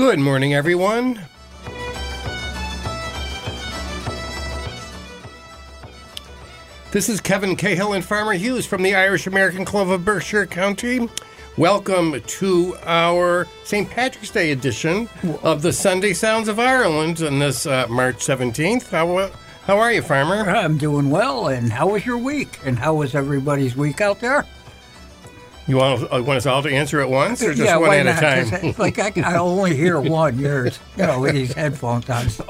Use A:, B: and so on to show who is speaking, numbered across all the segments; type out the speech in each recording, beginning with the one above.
A: Good morning, everyone. This is Kevin Cahill and Farmer Hughes from the Irish American Club of Berkshire County. Welcome to our St. Patrick's Day edition of the Sunday Sounds of Ireland on this March 17th. How are you, Farmer?
B: I'm doing well, and how was your week? And how was everybody's week out there?
A: You want us all to answer at once, or just one at a time?
B: Like I only hear one. Yours, with these headphones on. So.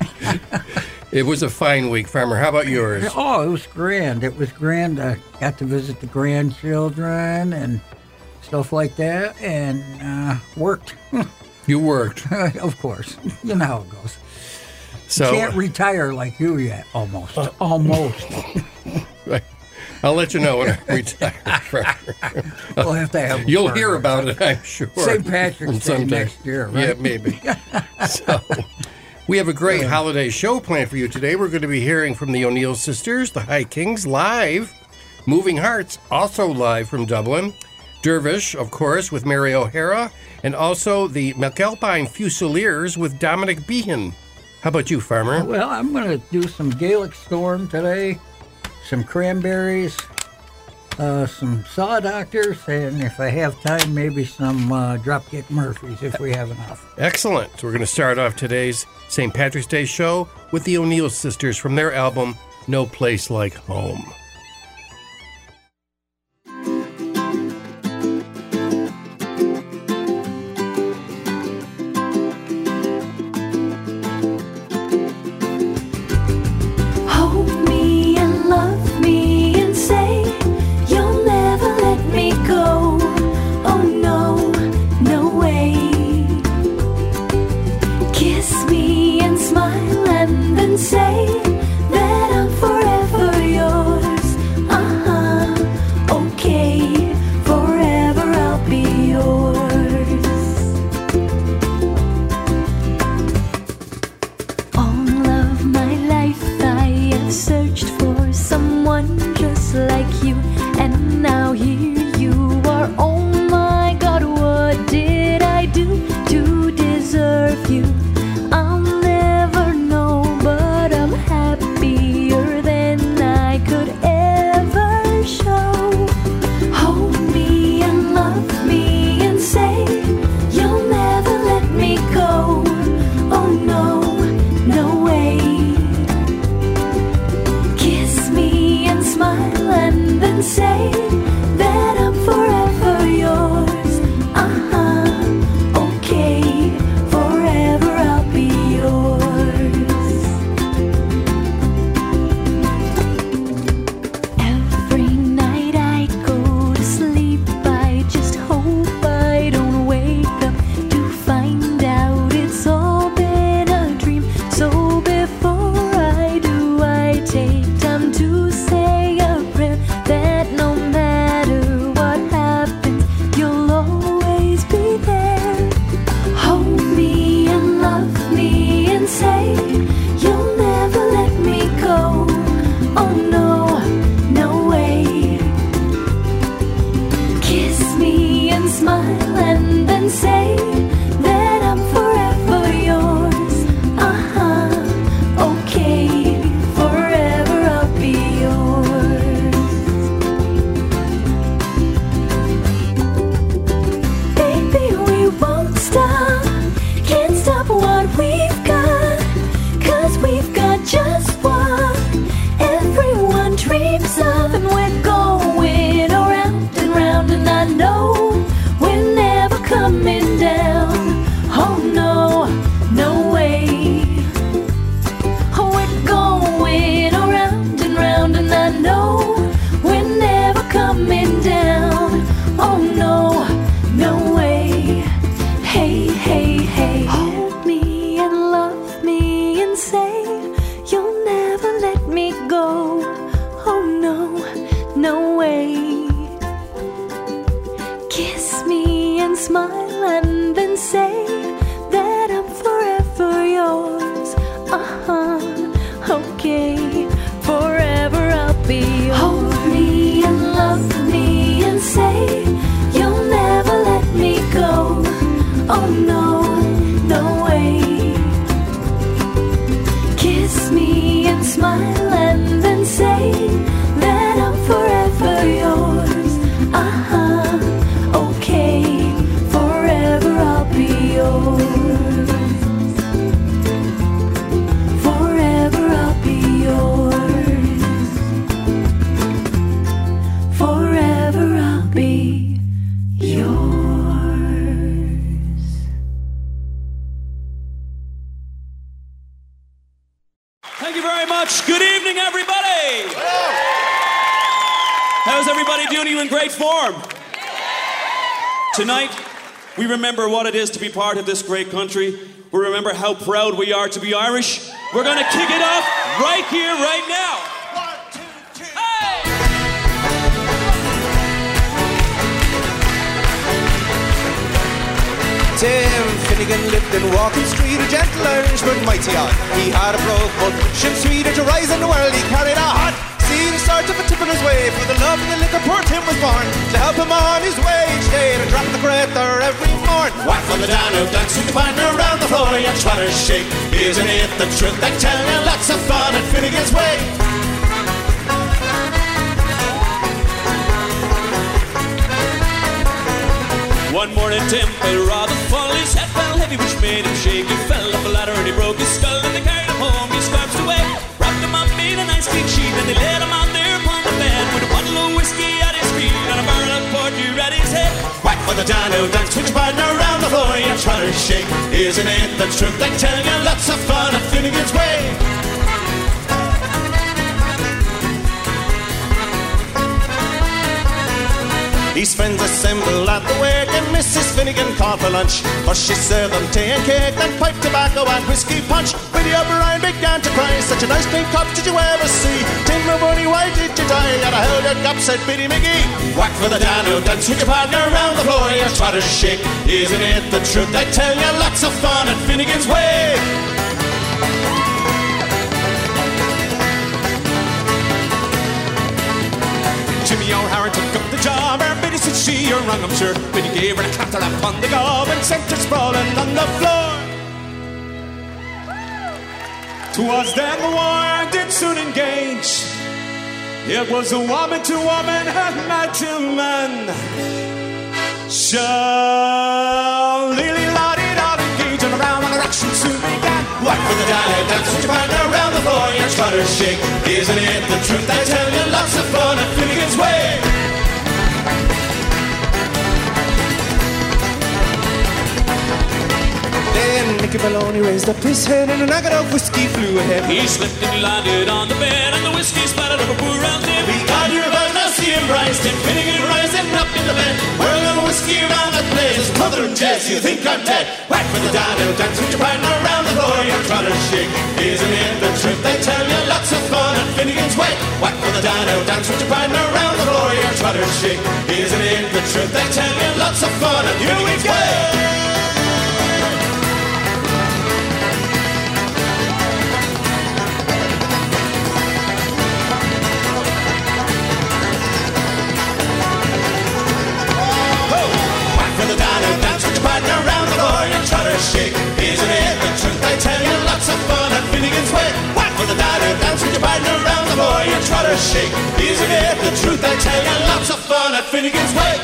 A: It was a fine week, Farmer. How about yours?
B: Oh, it was grand. It was grand. I got to visit the grandchildren and stuff like that, and worked.
A: You worked,
B: of course. You know how it goes.
A: So
B: you can't retire like you yet. Almost.
A: Right. I'll let you know when I retire.
B: We'll have to have.
A: You'll hear about it, I'm sure.
B: St. Patrick's Day next year, right?
A: Yeah, maybe. So, we have a great holiday show planned for you today. We're going to be hearing from the O'Neill sisters, the High Kings, live. Moving Hearts, also live from Dublin. Dervish, of course, with Mary O'Hara. And also the McAlpine Fusiliers with Dominic Behan. How about you, Farmer?
B: Well, I'm going to do some Gaelic Storm today. Some cranberries, some Saw Doctors, and if I have time, maybe some Dropkick Murphys if we have enough.
A: Excellent. So we're going to start off today's St. Patrick's Day show with the O'Neill sisters from their album, No Place Like Home.
C: Say you'll never let me go. Oh no. How's everybody doing? You in great form? Tonight, we remember what it is to be part of this great country. We remember how proud we are to be Irish. We're going to kick it off right here, right now. 1, 2, 3. Hey!
D: Tim Finnegan lived in Walking Street, a gentle Irishman, mighty odd. He had a broke but ship sweeter to rise in the world. He carried a hot steam start of a tip in his way. For the love of the liquor, poor Tim was born to help him on his way each day and drop the crater every morn. Whack from the Danube, dance with the partner around the floor. You try to shake, isn't it the truth? They tell you lots of fun at Finnegan's Way.
C: One morning Tim fell rather full, his head fell heavy which made him shake. He fell up a ladder and he broke his skull and they carried him home, he scratched away. Wrapped him up in a nice clean sheet and they laid him out there upon the bed with a bottle of whiskey at his feet and a barrel of porter at his head.
D: Whack for the Danube, dance with your partner around the floor. You try to shake, isn't it the truth? They tell you lots of fun at Finnegan's Way. His friends assembled at the wake and Mrs. Finnegan called for lunch. First she served them tea and cake, then pipe tobacco and whiskey punch. Biddy O'Brien began to cry, such a nice clean cup did you ever see? Tim Mahoney, why did you die? And I held your cup, said Biddy McGee. Whack for the Danube, dance with your partner around the floor. You try to shake, isn't it the truth? They tell you lots of fun at Finnegan's Way. Jimmy O'Hara took up the job, and Biddy said she or wrong, I'm sure. Biddy gave her a clatter on the gob and sent her sprawling on the floor. 'Twas then the war did soon engage. It was a woman to woman and man to man. Lily-lotty-dot engaged and around when the action soon began. Whack for the Danube, dance with your partner around the floor. You try to shake, isn't it the truth? I tell you lots of fun at Finnegan's Way. Then Mickey Maloney raised up his head and a nugget of whiskey flew ahead.
C: He slipped and he landed on the bed and the whiskey splattered over poor round him.
D: We got your about now, see him rise, Tim Finnegan rising up in the bed. Whirling whiskey around that place, mother and Jess, you think I'm dead. Whack for the Danube, dance with your partner around the floor. You're trying to shake, isn't it the truth? They tell you lots of fun at Finnegan's Way. Whack for the Danube, dance with your partner around the floor. You're trying to shake, isn't it the truth? They tell you lots of fun at Finnegan's Way. Shake, isn't it the truth? I tell you lots of fun at Finnegan's Way. Whack for the Danube, dance with your partner around the floor. You try to shake, isn't it the truth? I tell you lots of fun at Finnegan's Way.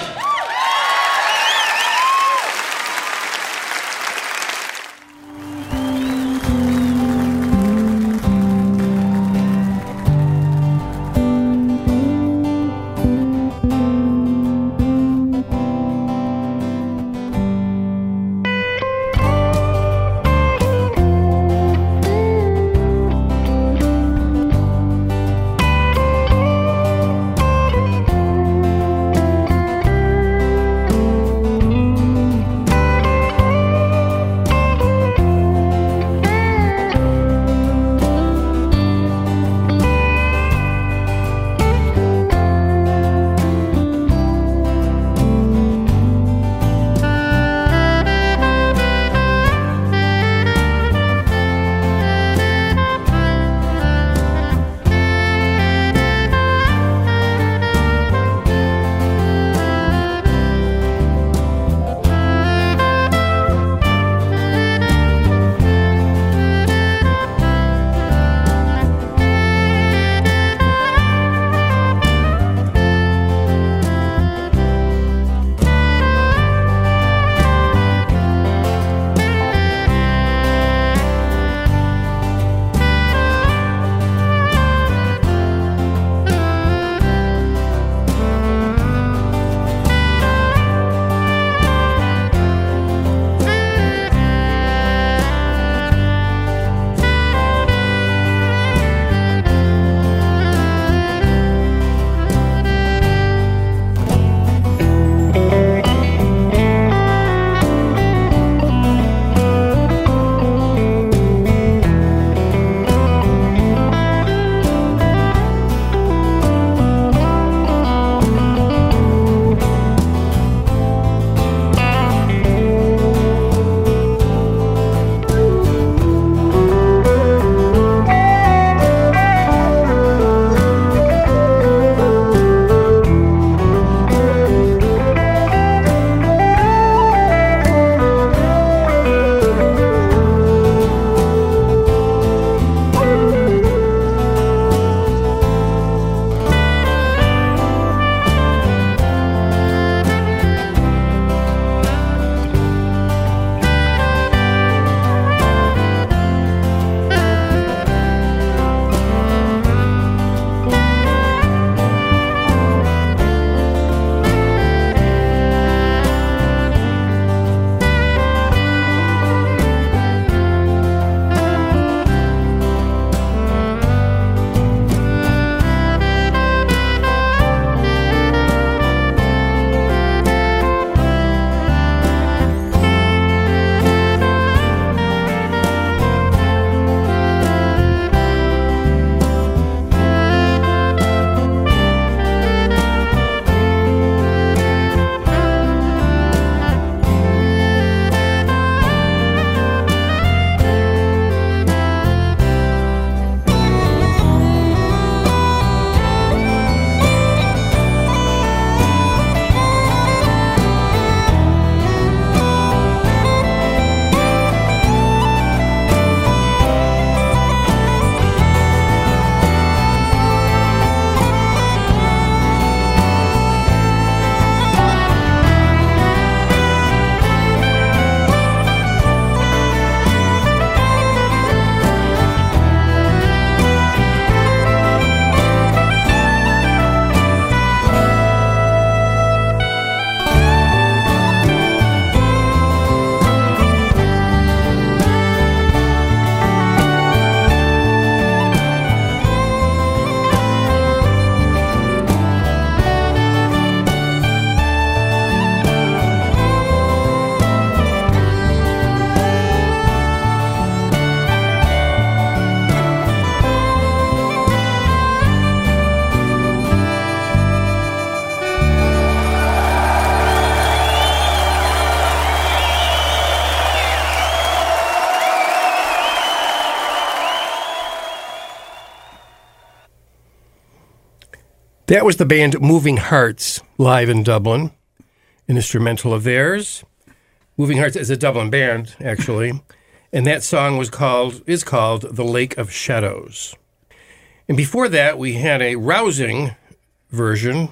A: That was the band Moving Hearts, live in Dublin, an instrumental of theirs. Moving Hearts is a Dublin band, actually, and that song is called The Lake of Shadows. And before that, we had a rousing version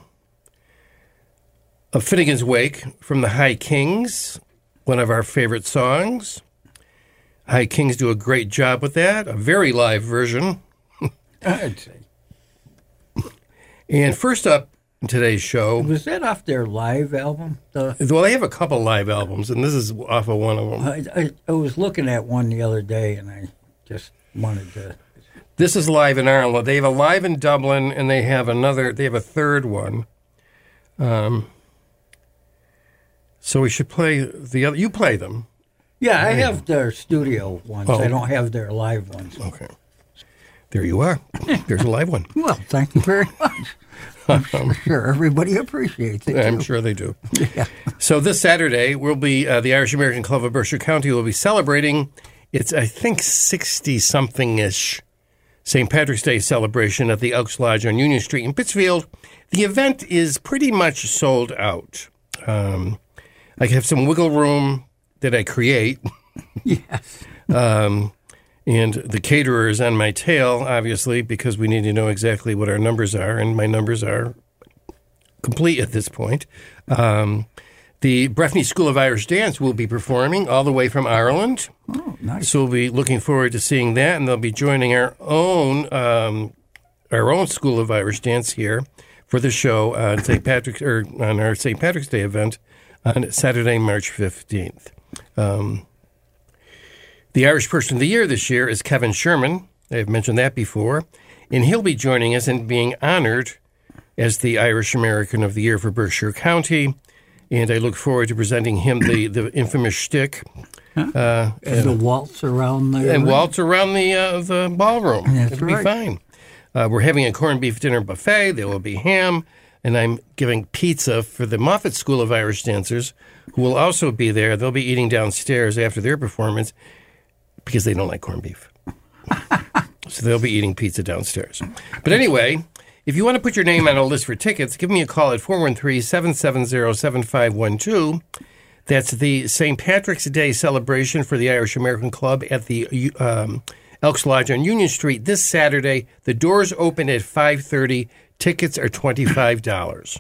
A: of Finnegan's Wake from the High Kings, one of our favorite songs. High Kings do a great job with that, a very live version.
B: I'd say.
A: And first up in today's show...
B: Was that off their live album?
A: Well, they have a couple live albums, and this is off of one of them.
B: I was looking at one the other day, and I just wanted to...
A: This is live in Ireland. They have a live in Dublin, and they have a third one. So we should play the other... You play them.
B: Yeah, I have their studio ones. I don't have their live ones.
A: Okay. There you are. There's a live one.
B: Well, thank you very much. I'm sure everybody appreciates it, too.
A: I'm sure they do.
B: Yeah.
A: So this Saturday, we'll be the Irish American Club of Berkshire County will be celebrating its, I think, 60-something-ish St. Patrick's Day celebration at the Elks Lodge on Union Street in Pittsfield. The event is pretty much sold out. I have some wiggle room that I create.
B: Yes.
A: And the caterer is on my tail, obviously, because we need to know exactly what our numbers are, and my numbers are complete at this point. The Breffni School of Irish Dance will be performing all the way from Ireland.
B: Oh, nice.
A: So we'll be looking forward to seeing that, and they'll be joining our own School of Irish Dance here for the show on on our St. Patrick's Day event on Saturday, March 15th. The Irish Person of the Year this year is Kevin Sherman. I've mentioned that before. And he'll be joining us and being honored as the Irish American of the Year for Berkshire County. And I look forward to presenting him the infamous shtick.
B: The waltz around the...
A: And waltz around the ballroom.
B: That's
A: It'll
B: right.
A: be fine. We're having a corned beef dinner buffet. There will be ham. And I'm giving pizza for the Moffat School of Irish Dancers, who will also be there. They'll be eating downstairs after their performance because they don't like corned beef. So they'll be eating pizza downstairs. But anyway, if you want to put your name on a list for tickets, give me a call at 413-770-7512. That's the St. Patrick's Day celebration for the Irish American Club at the Elks Lodge on Union Street this Saturday. The doors open at 5:30. Tickets are $25.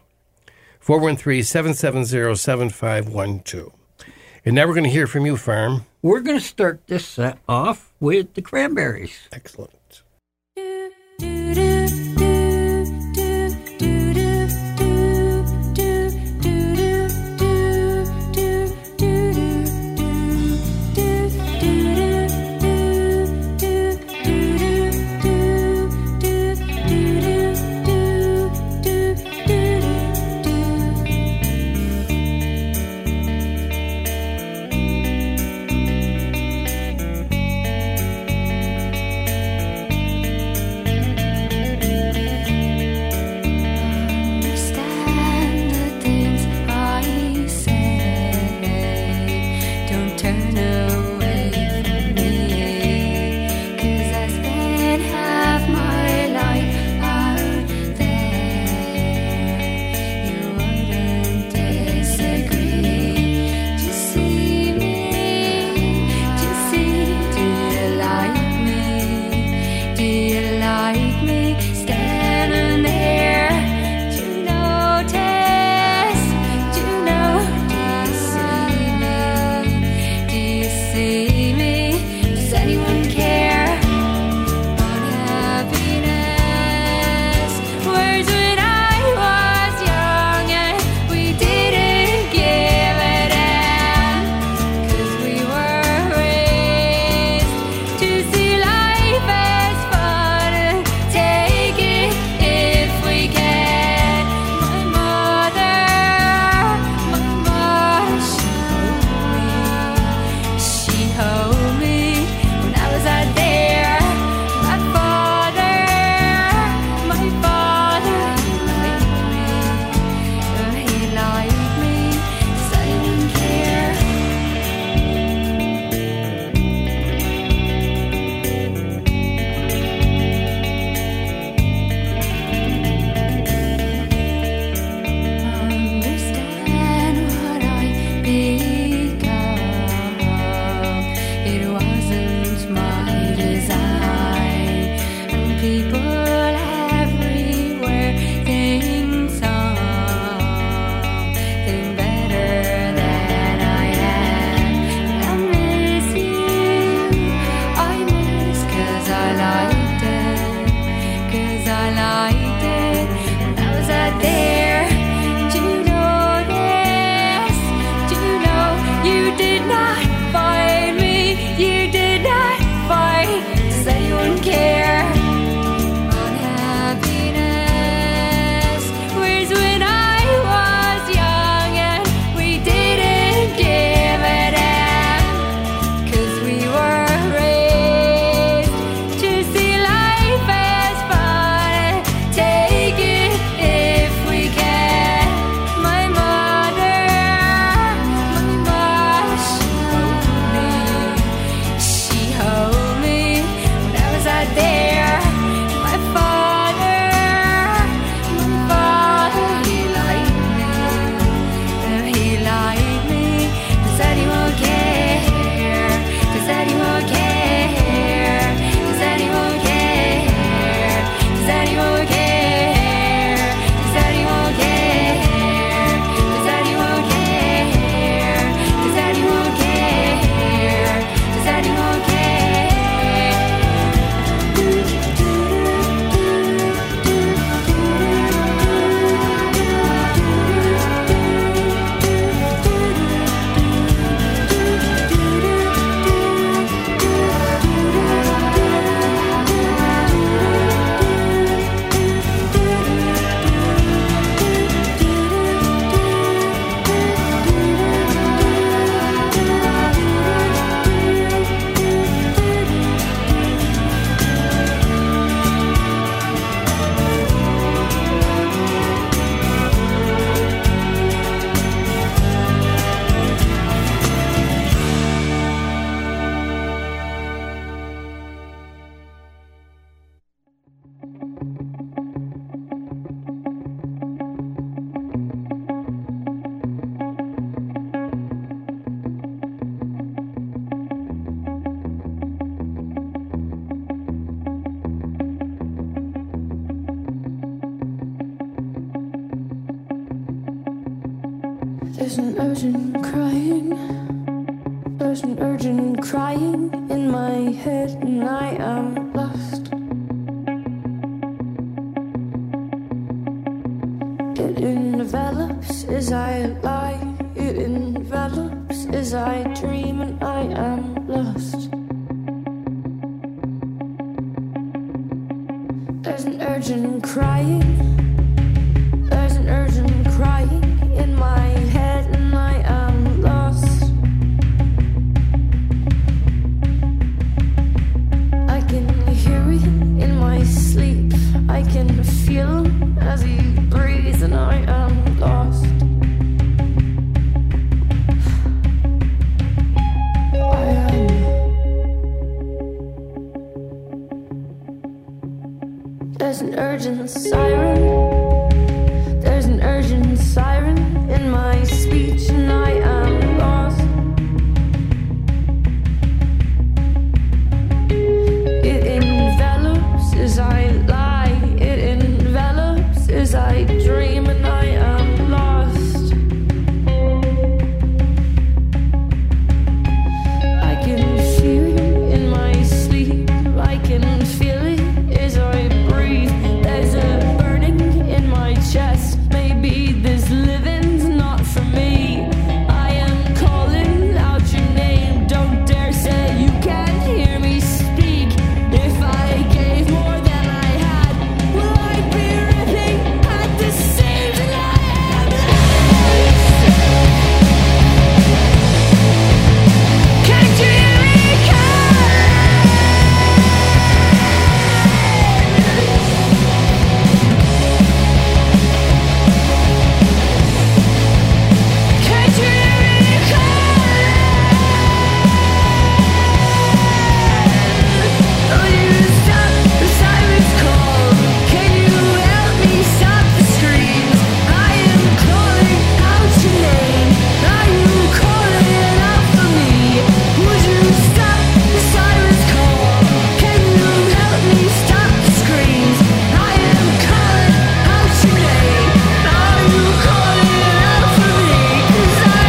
A: 413-770-7512. And now we're going to hear from you, Farm.
B: We're going to start this set off with the Cranberries.
A: Excellent.
E: There's an urgent crying. There's an urgent crying in my head, and I am lost. It envelops as I lie. It envelops as I dream, and I am lost. There's an urgent crying. There's an urgent crying in my head, and I am lost. I can hear it in my sleep. I can feel him as he breathes, and I am lost. I am. There's an urgent siren. There's an urgent siren in my speech, and I am lost. It envelops as I lie. It envelops as I dream, and I am lost. I can feel it in my sleep. I can feel it as I breathe. There's a burning in my chest. Maybe this living's not for me. I am calling out your name. Don't dare say you can't hear me speak. If I gave more than I had, will I be ripping at the seams? And I am lost. Can't you hear me calling? Can't you hear me calling? Will you stop the sirens call? Can you help me stop the screams? I am calling out your name. Are you calling out for me? Would you stop the sirens call? Can you help me stop the screams? I am calling out your name. Are you calling out for me? 'Cause I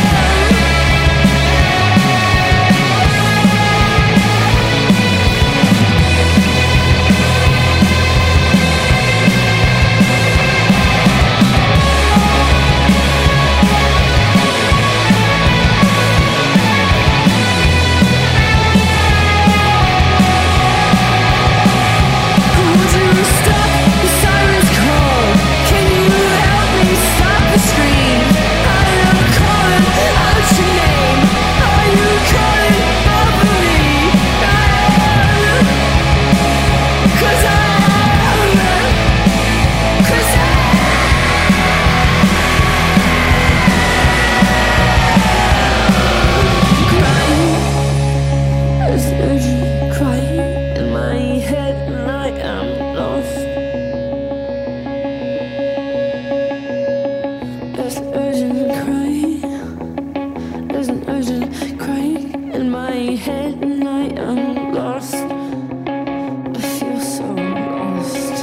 E: Would you stop the sirens call? Can you help me stop the screams? I am calling out your name. Are you calling out for me? I am. 'Cause I am. 'Cause I am crying. There's urgent crying in my head, and I am lost. There's an urgent crying. There's an urgent crying in my head, and I am lost. I feel so lost.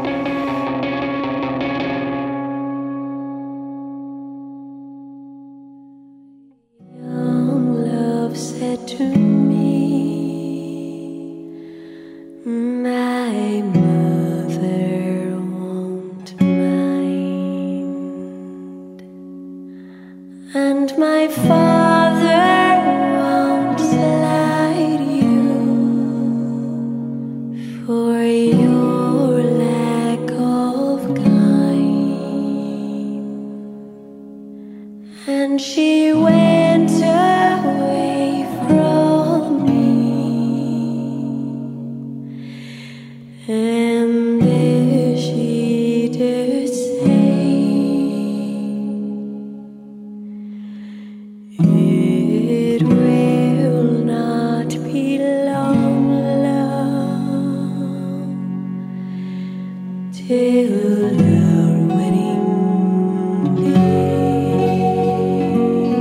E: Young love said to me, my mother won't mind, and my father won't slight you for your lack of kind. And she went away from me, and there she did say, it will not be long, love, till our wedding day.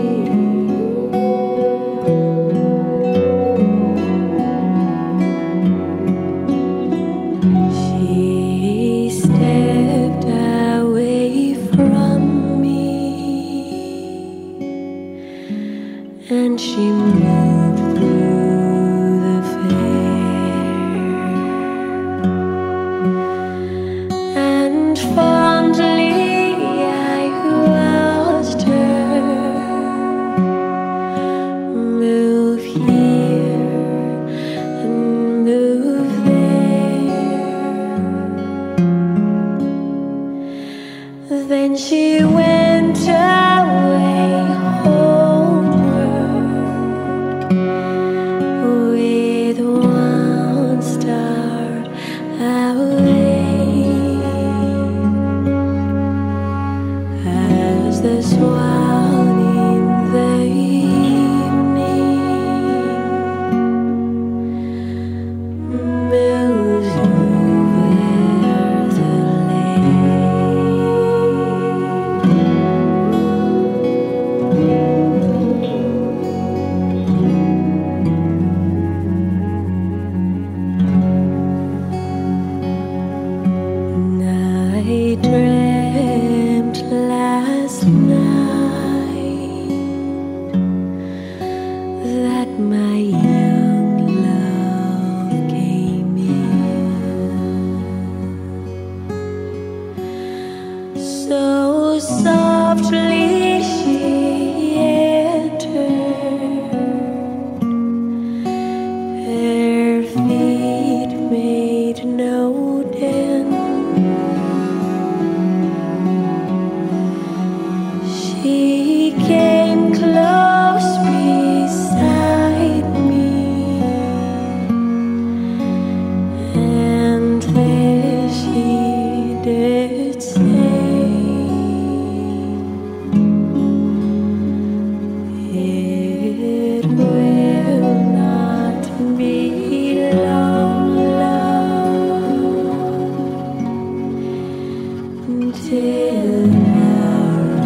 E: fondly I watched her move here and move there. Then she went away homeward with one star away. As the swan in the evening moves over the lake. I dreamt last night that my young love came in. So softly she entered. Her feet made no dent. She came close beside me, and there she did say, "It will not be long, love, until our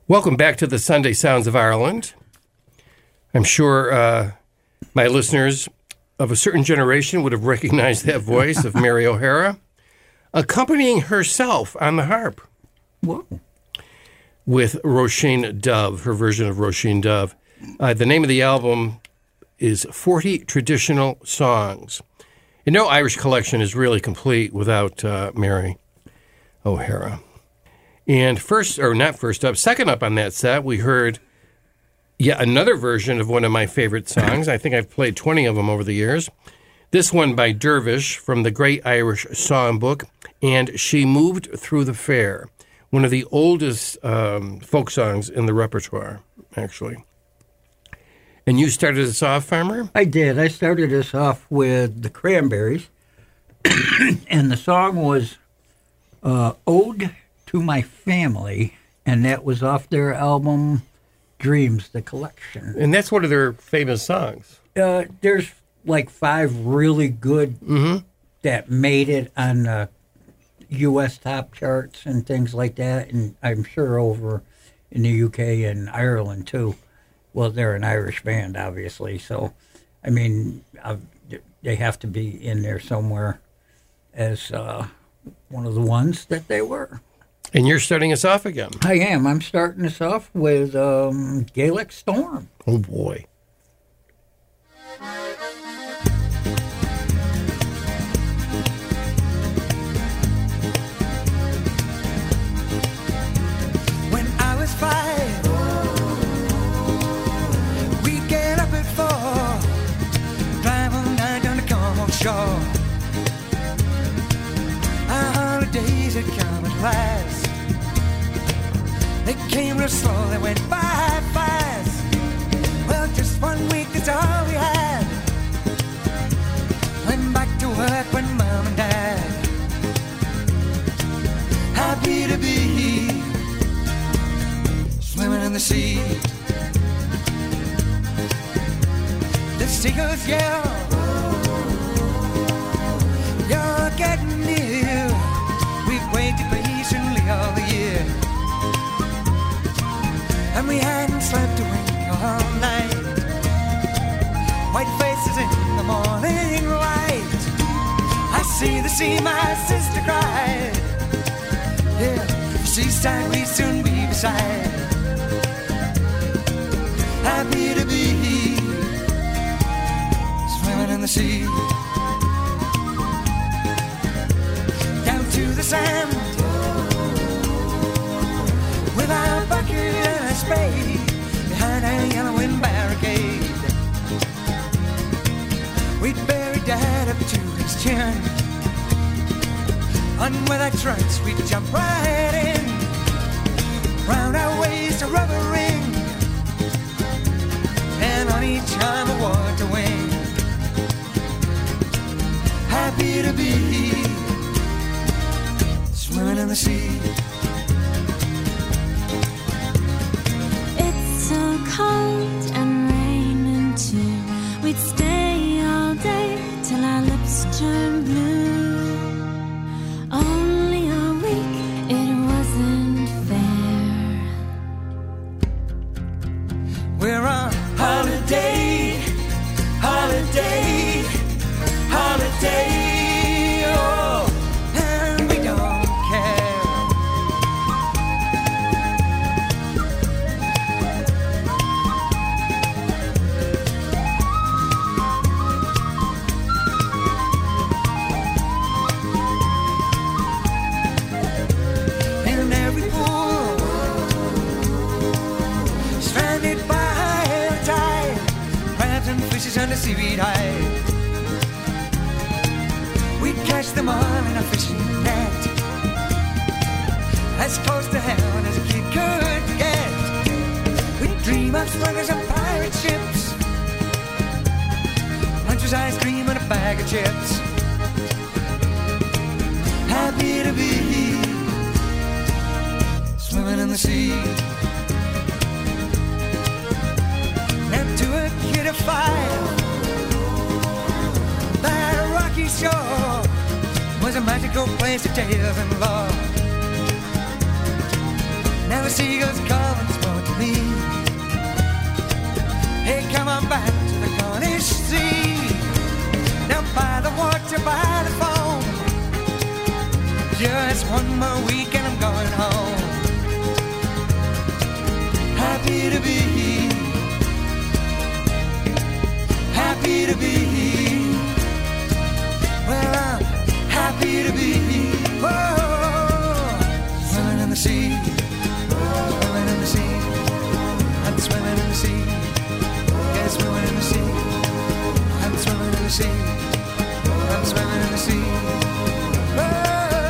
A: Welcome back to the Sunday Sounds of Ireland. I'm sure my listeners of a certain generation would have recognized that voice of Mary O'Hara, accompanying herself on the harp.
B: Whoa.
A: With Roisin Dove, her version of Roisin Dove. The name of the album is 40 Traditional Songs. And no Irish collection is really complete without Mary O'Hara. And second up on that set, we heard yet another version of one of my favorite songs. I think I've played 20 of them over the years. This one by Dervish from the Great Irish Songbook, and She Moved Through the Fair, one of the oldest folk songs in the repertoire, actually. And you started us off, Farmer?
B: I did. I started us off with the Cranberries, and the song was Ode to My Family, and that was off their album Dreams, the collection.
A: And that's one of their famous songs.
B: There's like 5 really good that made it on the U.S. top charts and things like that, and I'm sure over in the U.K. and Ireland too. Well, they're an Irish band, obviously, so I mean, they have to be in there somewhere as one of the ones that they were.
A: And you're starting us off again.
B: I am. I'm starting us off with Gaelic Storm.
A: Oh, boy.
F: When I was 5, we'd get up at 4, drive all night down to Cornwall shore. Our holidays had come at last. They came real slow, they went by fast. Well, just 1 week, that's all we had. Went back to work when Mom and Dad. Happy to be swimming in the sea. The seagulls yell, you're getting near. We've waited patiently all the year, and we hadn't slept a wink all night. White faces in the morning light. I see the sea, my sister cried. Yeah, seaside we soon be beside. Happy to be swimming in the sea. Down to the sand with our bucket and a spade behind a yellowing barricade. We'd bury Dad up to his chin. On with our trunks, we'd jump right in. Round our waist a rubber ring, and on each arm a water wing. Happy to be swimming in the sea.
E: So cold and raining too. We'd stay all day till our lips turned blue. Only a week, it wasn't fair.
F: We're on holiday, holiday, holiday, oh, and we don't care. And a seaweed hide. We'd catch them all in a fishing net, as close to heaven as a kid could get. We'd dream of splendors and pirate ships, lunch was ice cream and a bag of chips. Happy to be swimming in the sea. Now to a kid of 5, that rocky shore was a magical place of tales and lore. Now the seagulls call and me. Hey, come on back to the Cornish Sea. Down by the water, by the phone. Just one more week and I'm going home. Happy to be, happy to be. Well, I'm happy to be. Whoa, swimming in the sea, swimming in the sea. I'm swimming in the sea. Yeah, swimming in the sea. I'm swimming in the sea. I'm swimming in the sea. Whoa.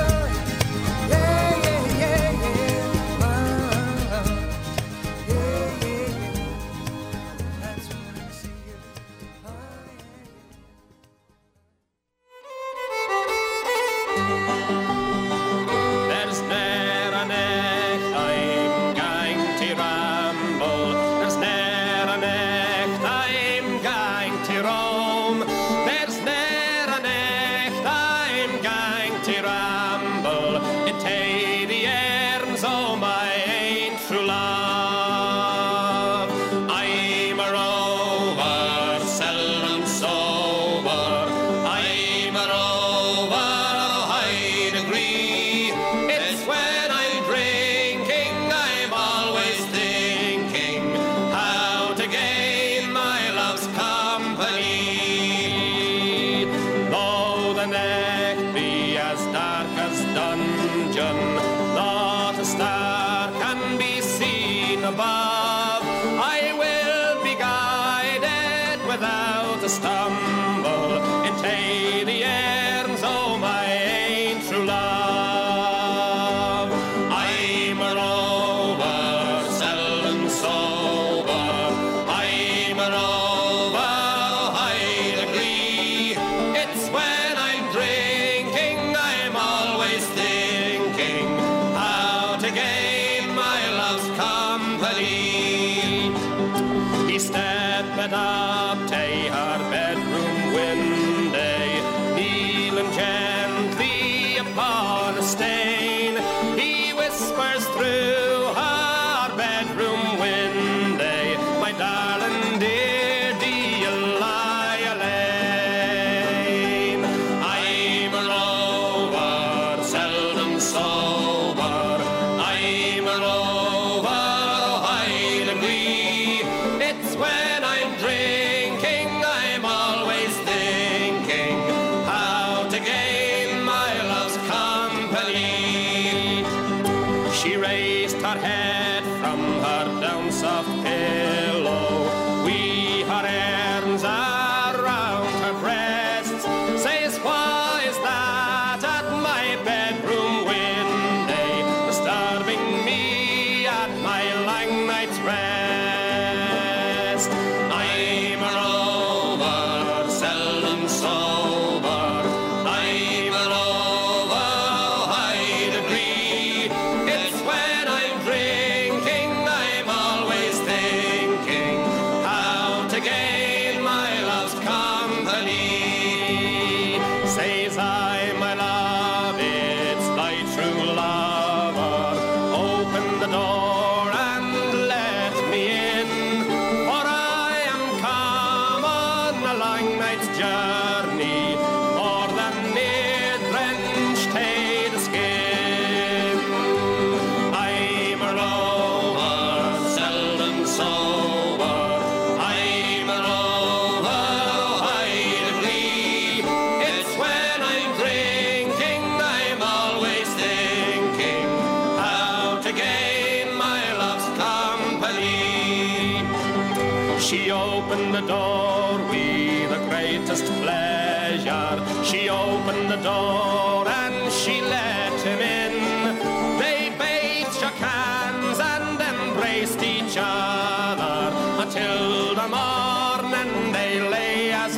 G: She opened the door with the greatest pleasure. She opened the door and she let him in. They both shook hands and embraced each other until the morning they lay as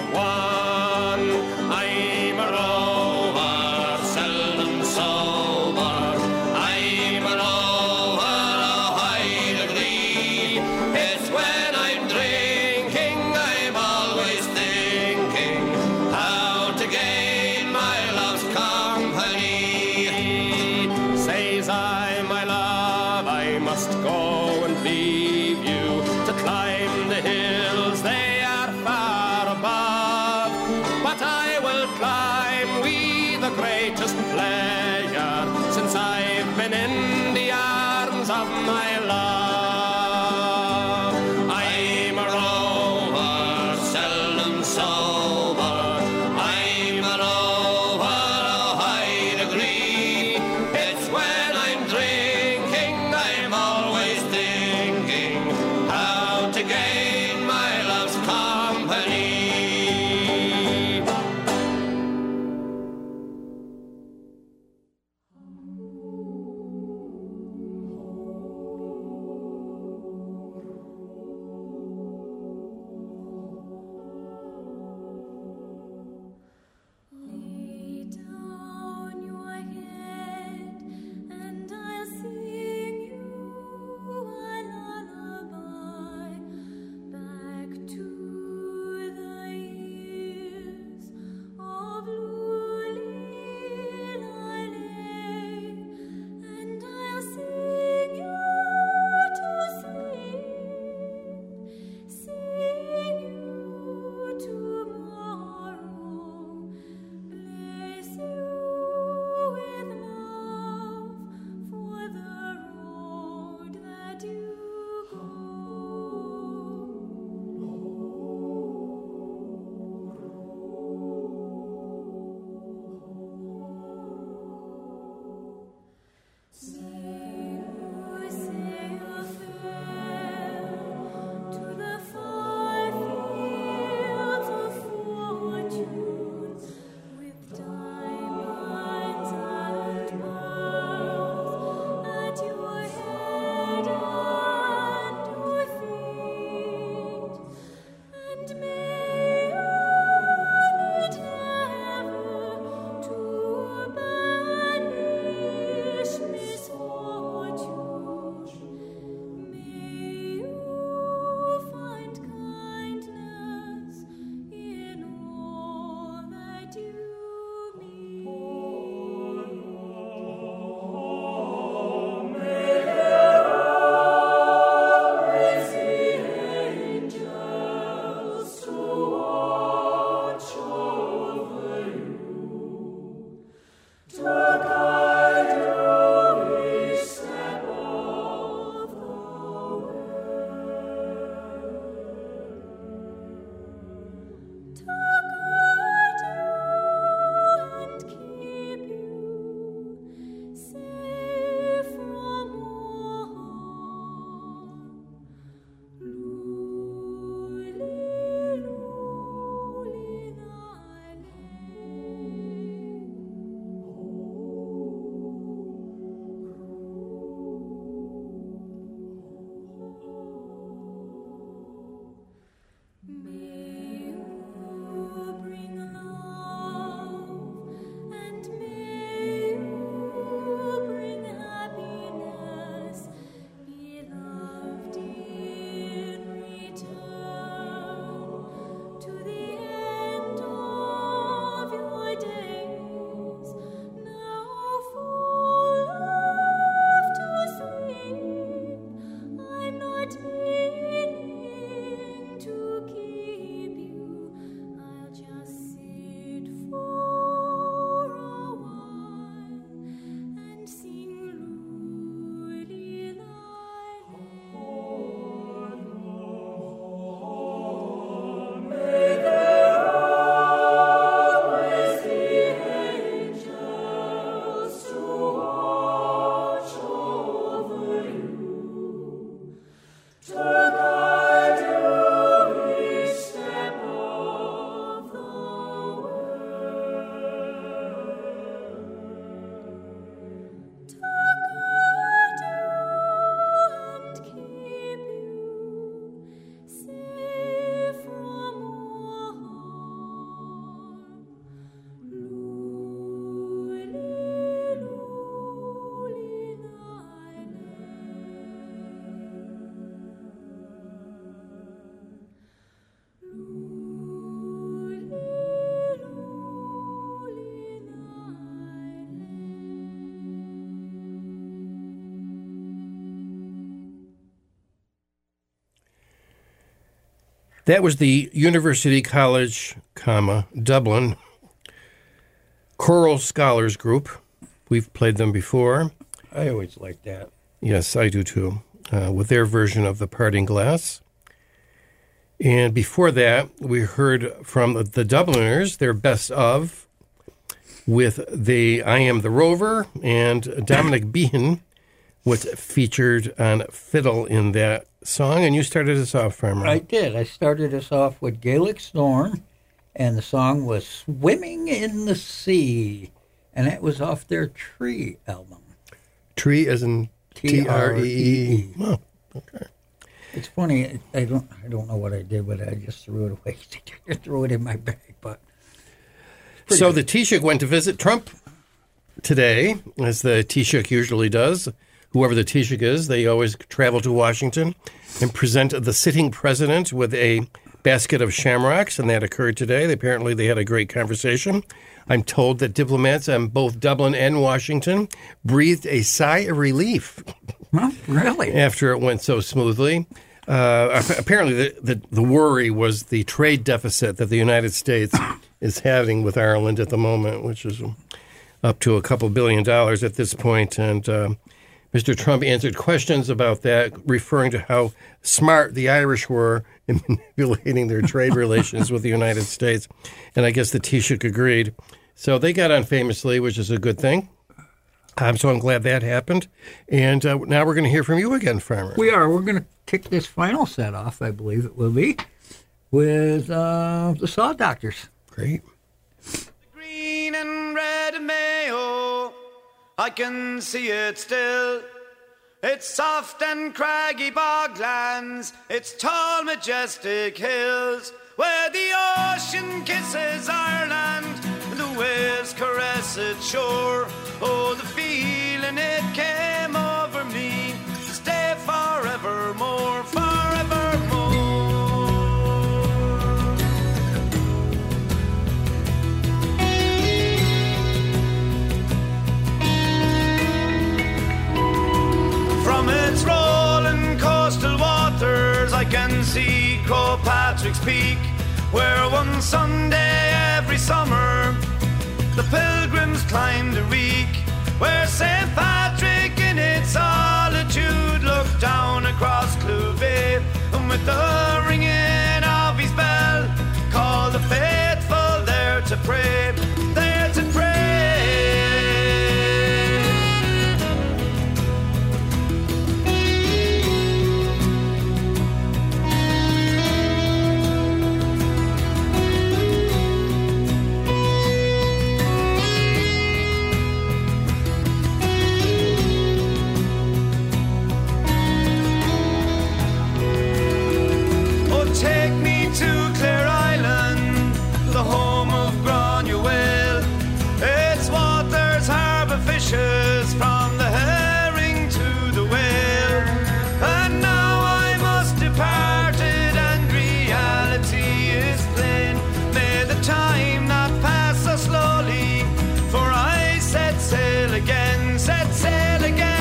G: one. I'm a rover, seldom sober. I'm a rover, oh, I'd agree. It's when I'm drinking, I'm always thinking how to gain my love's company. Says I, my love, I must go and be to gain my love's company.
E: Lay down your head, and I'll sing you a lullaby back to the years of Lulilei, and I'll sing you to sleep, sing you tomorrow. Bless you with love for the road that you go. Say a farewell to the far fields of fortune, with diamonds and pearls at your head and your feet, and may you need never to banish misfortune. May you find kindness in all that you meet. May there always be angels to watch over you, to guide you each step of the way, to guide you and keep you safe from all harm. Luli, luli, May you bring love, and may you bring happiness, beloved, in return to the end of your days. Now full of to sleep, I'm not meaning to keep you. I'll just sit for a while and sing Lulilei. May there always be angels to watch over you, to guide you each step of the way, to guide you and keep you safe from all harm. Luli, luli,
A: That was the University College, Dublin Choral Scholars Group. We've played them before.
B: I always like that.
A: Yes, I do too, with their version of The Parting Glass. And before that, we heard from the Dubliners, their best of, with the I Am the Rover, and Dominic Behan was featured on fiddle in that song. And you started us off, Farmer.
B: I did. I started us off with Gaelic Storm, and the song was Swimming in the Sea, and that was off their Tree album.
A: Tree as in T-R-E-E. Oh, okay.
B: It's funny. I don't know what I did with it. I just threw it away. I threw it in my bag. But
A: so the Taoiseach went to visit Trump today, as the Taoiseach usually does. Whoever the Taoiseach is, they always travel to Washington and present the sitting president with a basket of shamrocks, and that occurred today. Apparently, they had a great conversation. I'm told that diplomats in both Dublin and Washington breathed a sigh of relief.
B: Well, really?
A: After it went so smoothly. Apparently, the worry was the trade deficit that the United States is having with Ireland at the moment, which is up to a couple $2 billion at this point. And Mr. Trump answered questions about that, referring to how smart the Irish were in manipulating their trade relations with the United States. And I guess the Taoiseach agreed. So they got on famously, which is a good thing. So I'm glad that happened. And now we're going to hear from you again, Farmer.
B: We are. We're going to kick this final set off, I believe it will be, with the Saw Doctors.
A: Great.
F: Green and red Mayo, I can see it still. It's soft and craggy boglands, it's tall majestic hills, where the ocean kisses Ireland, and the waves caress its shore. Oh, the feeling it came over me, to stay forevermore, forevermore. From its rolling coastal waters, I can see Croagh Patrick's Peak, where one Sunday every summer the pilgrims climbed the reek, where St. Patrick in its solitude looked down across Clouvey, and with the ringing of his bell called the faithful there to pray, there to pray. Take me to Clare Island, the home of Granuaile. Its waters harbour fishes from the herring to the whale. And now I must depart it, and reality is plain. May the time not pass so slowly, for I set sail again, set sail again.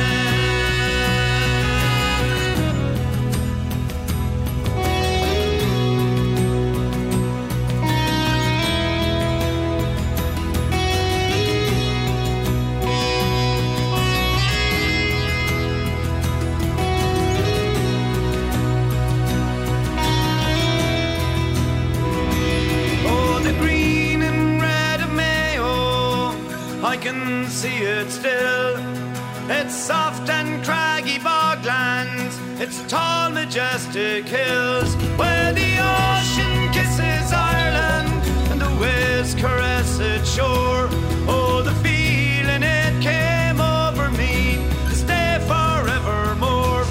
F: I can see it still. It's soft and craggy boglands, it's tall majestic hills, where the ocean kisses Ireland and the waves caress its shore. Oh, the feeling it came over me, to stay forevermore,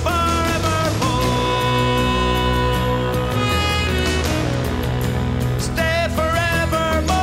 F: forevermore. Stay forevermore.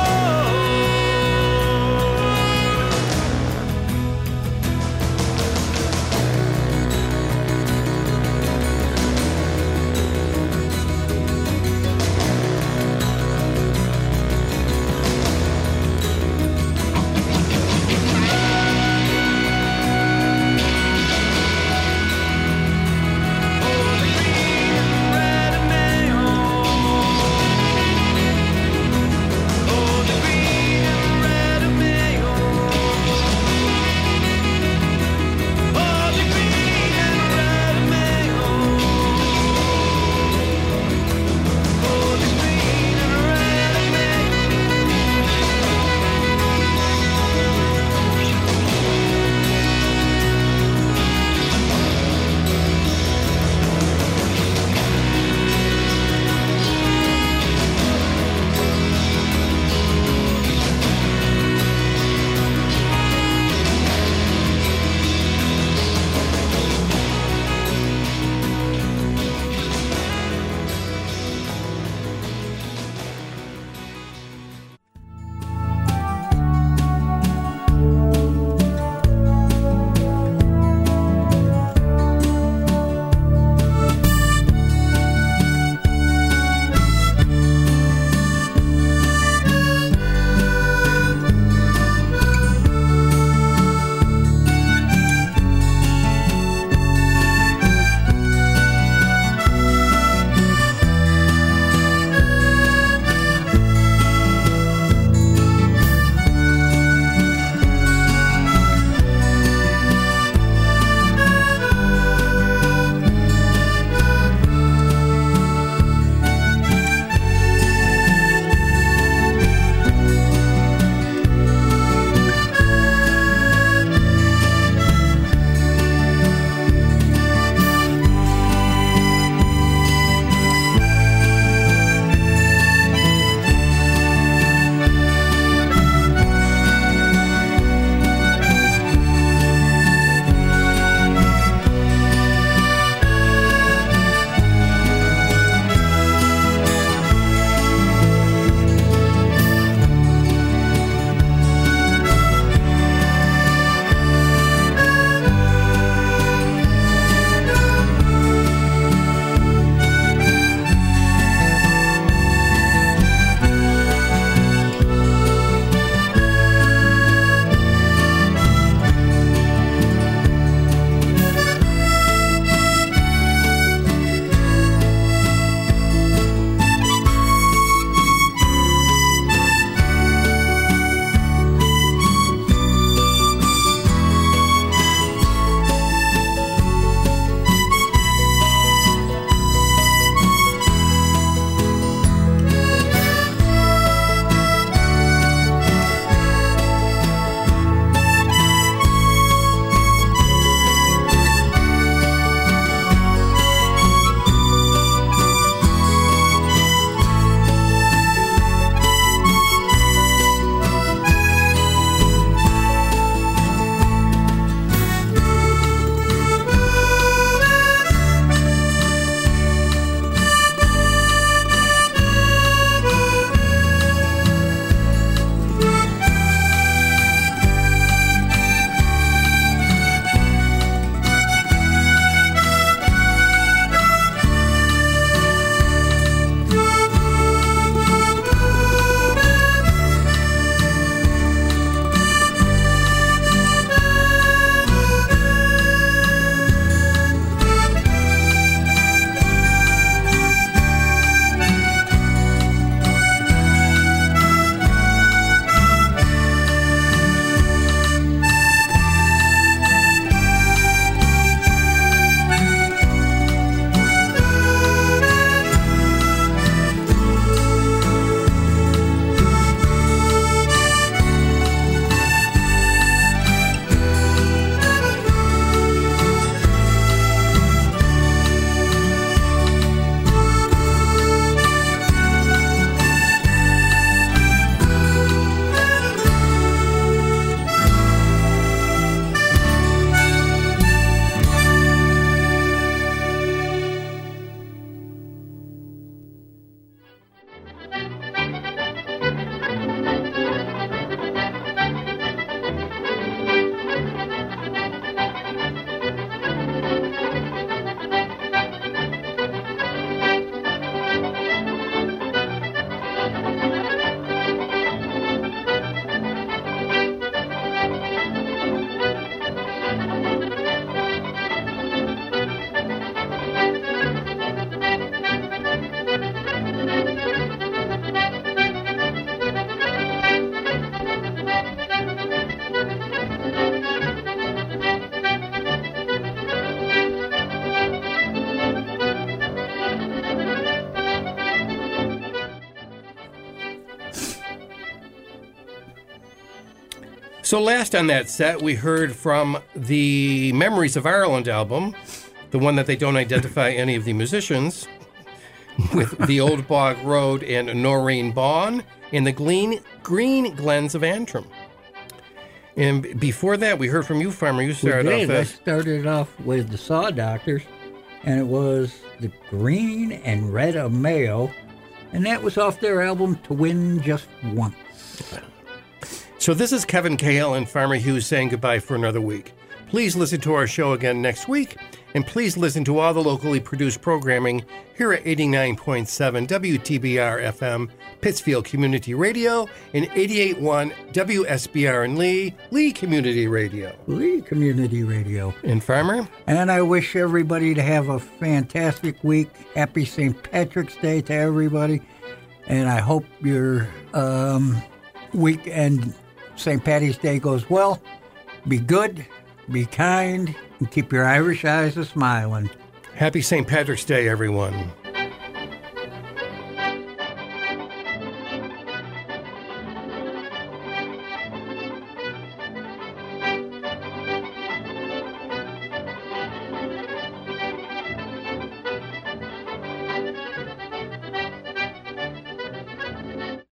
A: So last on that set, we heard from the Memories of Ireland album, the one that they don't identify any of the musicians, with The Old Bog Road and Noreen Bawn in the Green Glens of Antrim. And before that, we heard from you, Farmer. You started off
B: I
A: as...
B: started off with the Saw Doctors, and it was the Green and Red of Mayo, and that was off their album To Win Just Once.
A: So this is Kevin Cahill and Farmer Hughes saying goodbye for another week. Please listen to our show again next week, and please listen to all the locally produced programming here at 89.7 WTBR-FM, Pittsfield Community Radio, and 88.1 WSBR in Lee Community Radio.
B: Lee Community Radio.
A: And Farmer?
B: And I wish everybody to have a fantastic week. Happy St. Patrick's Day to everybody. And I hope your week and St. Patty's Day goes well. Be good, be kind, and keep your Irish eyes a-smiling.
A: Happy St. Patrick's Day, everyone.